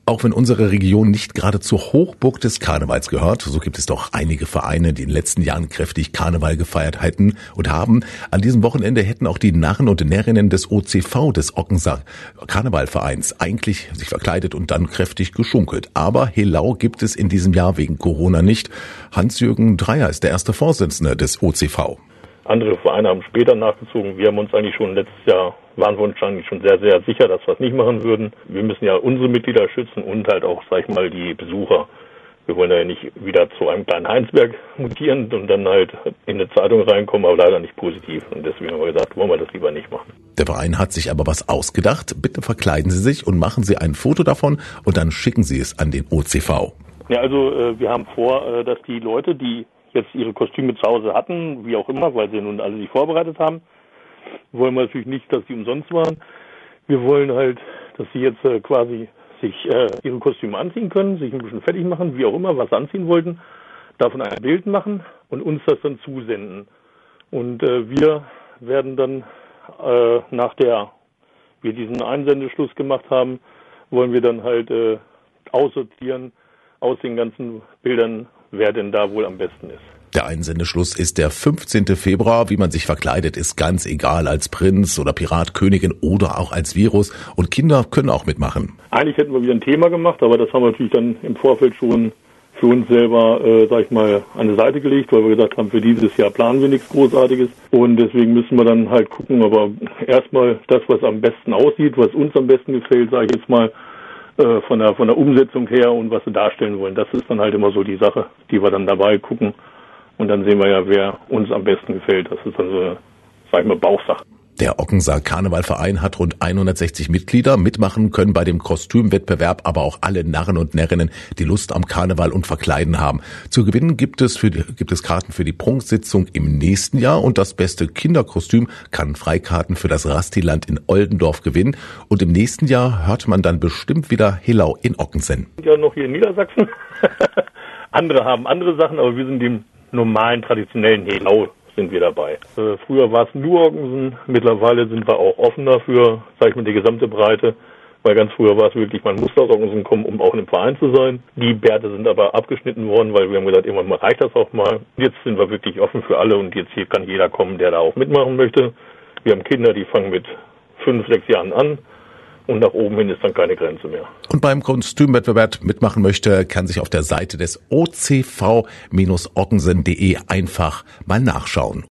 Auch wenn unsere Region nicht gerade zur Hochburg des Karnevals gehört, so gibt es doch einige Vereine, die in den letzten Jahren kräftig Karneval gefeiert hätten und haben. An diesem Wochenende hätten auch die Narren und Närrinnen des OCV, des Ockenser Karnevalvereins, eigentlich sich verkleidet und dann kräftig geschunkelt. Aber Helau gibt es in diesem Jahr wegen Corona nicht. Hans-Jürgen Dreier ist der erste Vorsitzende des OCV. Andere Vereine haben später nachgezogen. Wir haben uns eigentlich schon letztes Jahr, waren wir uns eigentlich schon sehr, sehr sicher, dass wir es nicht machen würden. Wir müssen ja unsere Mitglieder schützen und halt auch, sag ich mal, die Besucher. Wir wollen ja nicht wieder zu einem kleinen Heinsberg mutieren und dann halt in eine Zeitung reinkommen, aber leider nicht positiv. Und deswegen haben wir gesagt, wollen wir das lieber nicht machen. Der Verein hat sich aber was ausgedacht. Bitte verkleiden Sie sich und machen Sie ein Foto davon und dann schicken Sie es an den OCV. Ja, also wir haben vor, dass die Leute, die jetzt ihre Kostüme zu Hause hatten, wie auch immer, weil sie nun alle sich vorbereitet haben, wollen wir natürlich nicht, dass die umsonst waren. Wir wollen halt, dass sie jetzt quasi sich ihre Kostüme anziehen können, sich ein bisschen fertig machen, wie auch immer, was sie anziehen wollten, davon ein Bild machen und uns das dann zusenden. Und wir werden dann, nachdem wir diesen Einsendeschluss gemacht haben, wollen wir dann halt aussortieren aus den ganzen Bildern, wer denn da wohl am besten ist. Der Einsendeschluss ist der 15. Februar. Wie man sich verkleidet, ist ganz egal, als Prinz oder Pirat, Königin oder auch als Virus. Und Kinder können auch mitmachen. Eigentlich hätten wir wieder ein Thema gemacht, aber das haben wir natürlich dann im Vorfeld schon für uns selber, sag ich mal, an die Seite gelegt, weil wir gesagt haben, für dieses Jahr planen wir nichts Großartiges. Und deswegen müssen wir dann halt gucken, aber erstmal das, was am besten aussieht, was uns am besten gefällt, sage ich jetzt mal, von der Umsetzung her und was wir darstellen wollen. Das ist dann halt immer so die Sache, die wir dann dabei gucken. Und dann sehen wir ja, wer uns am besten gefällt. Das ist dann so, sag ich mal, Bauchsache. Der Ockenser Karnevalverein hat rund 160 Mitglieder. Mitmachen können bei dem Kostümwettbewerb aber auch alle Narren und Närrinnen, die Lust am Karneval und Verkleiden haben. Zu gewinnen gibt es Karten für die Prunksitzung im nächsten Jahr und das beste Kinderkostüm kann Freikarten für das Rastiland in Oldendorf gewinnen. Und im nächsten Jahr hört man dann bestimmt wieder Helau in Ockensen. Ja, noch hier in Niedersachsen. Andere haben andere Sachen, aber wir sind dem normalen, traditionellen Helau sind wir dabei. Früher war es nur Ockensen, mittlerweile sind wir auch offen dafür, sag ich mal, die gesamte Breite, weil ganz früher war es wirklich, man musste aus Ockensen kommen, um auch in einem Verein zu sein. Die Bärte sind aber abgeschnitten worden, weil wir haben gesagt, irgendwann mal reicht das auch mal. Jetzt sind wir wirklich offen für alle und jetzt hier kann jeder kommen, der da auch mitmachen möchte. Wir haben Kinder, die fangen mit 5, 6 Jahren an. Und nach oben hin ist dann keine Grenze mehr. Und beim Kostümwettbewerb mitmachen möchte, kann sich auf der Seite des ocv-ockensen.de einfach mal nachschauen.